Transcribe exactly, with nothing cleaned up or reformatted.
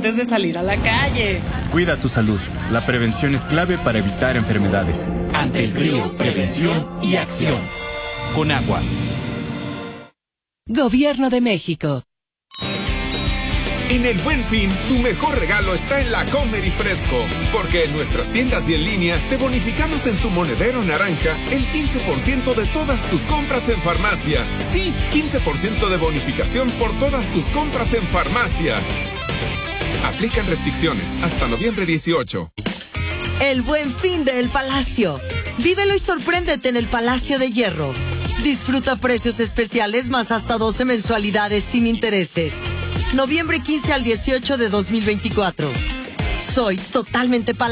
antes de salir a la calle. Cuida tu salud. La prevención es clave para evitar enfermedades. Ante el frío, prevención y acción. Con agua. Gobierno de México. En el Buen Fin, tu mejor regalo está en la Comer y Fresco, porque en nuestras tiendas y en línea te bonificamos en tu monedero naranja el quince por ciento de todas tus compras en farmacia. Sí, quince por ciento de bonificación por todas tus compras en farmacia. Aplican restricciones hasta noviembre dieciocho. El Buen Fin de El Palacio. Vívelo y sorpréndete en el Palacio de Hierro. Disfruta precios especiales más hasta doce mensualidades sin intereses. Noviembre quince al dieciocho de dos mil veinticuatro. Soy totalmente Palacio.